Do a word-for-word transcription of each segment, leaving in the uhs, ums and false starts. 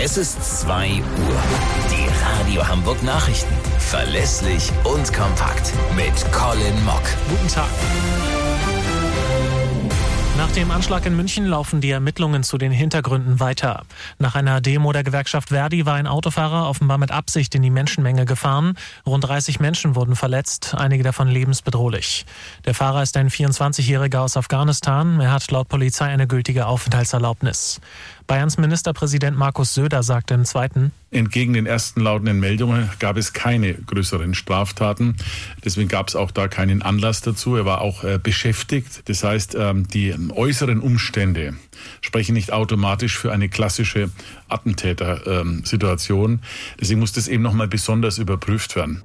Es ist zwei Uhr. Die Radio Hamburg Nachrichten. Verlässlich und kompakt. Mit Colin Mock. Guten Tag. Nach dem Anschlag in München laufen die Ermittlungen zu den Hintergründen weiter. Nach einer Demo der Gewerkschaft Verdi war ein Autofahrer offenbar mit Absicht in die Menschenmenge gefahren. Rund dreißig Menschen wurden verletzt, einige davon lebensbedrohlich. Der Fahrer ist ein vierundzwanzigjähriger aus Afghanistan. Er hat laut Polizei eine gültige Aufenthaltserlaubnis. Bayerns Ministerpräsident Markus Söder sagte im Zweiten: Entgegen den ersten lautenden Meldungen gab es keine größeren Straftaten. Deswegen gab es auch da keinen Anlass dazu. Er war auch äh, beschäftigt. Das heißt, ähm, die äußeren Umstände sprechen nicht automatisch für eine klassische Attentäter-Situation. Ähm, Deswegen muss das eben nochmal besonders überprüft werden.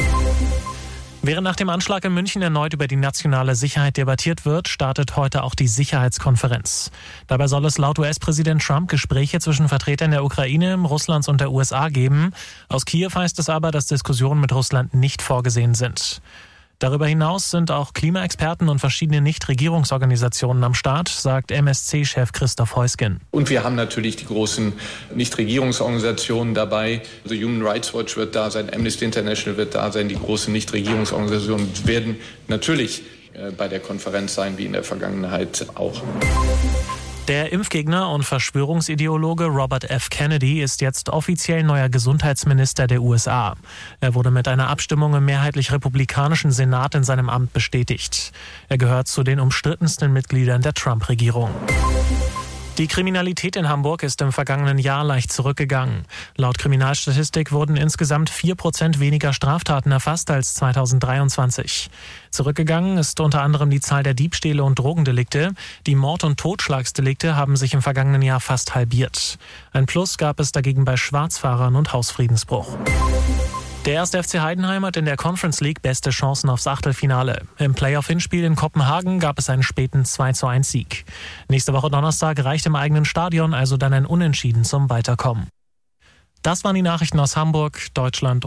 Während nach dem Anschlag in München erneut über die nationale Sicherheit debattiert wird, startet heute auch die Sicherheitskonferenz. Dabei soll es laut U S-Präsident Trump Gespräche zwischen Vertretern der Ukraine, Russlands und der U S A geben. Aus Kiew heißt es aber, dass Diskussionen mit Russland nicht vorgesehen sind. Darüber hinaus sind auch Klimaexperten und verschiedene Nichtregierungsorganisationen am Start, sagt M S C-Chef Christoph Heusgen. Und wir haben natürlich die großen Nichtregierungsorganisationen dabei. Also Human Rights Watch wird da sein, Amnesty International wird da sein. Die großen Nichtregierungsorganisationen werden natürlich bei der Konferenz sein, wie in der Vergangenheit auch. Der Impfgegner und Verschwörungsideologe Robert F. Kennedy ist jetzt offiziell neuer Gesundheitsminister der U S A. Er wurde mit einer Abstimmung im mehrheitlich republikanischen Senat in seinem Amt bestätigt. Er gehört zu den umstrittensten Mitgliedern der Trump-Regierung. Die Kriminalität in Hamburg ist im vergangenen Jahr leicht zurückgegangen. Laut Kriminalstatistik wurden insgesamt vier Prozent weniger Straftaten erfasst als zweitausenddreiundzwanzig. Zurückgegangen ist unter anderem die Zahl der Diebstähle und Drogendelikte. Die Mord- und Totschlagsdelikte haben sich im vergangenen Jahr fast halbiert. Ein Plus gab es dagegen bei Schwarzfahrern und Hausfriedensbruch. Der erste F C Heidenheim hat in der Conference League beste Chancen aufs Achtelfinale. Im Playoff-Hinspiel in Kopenhagen gab es einen späten zwei zu eins Sieg. Nächste Woche Donnerstag reicht im eigenen Stadion also dann ein Unentschieden zum Weiterkommen. Das waren die Nachrichten aus Hamburg, Deutschland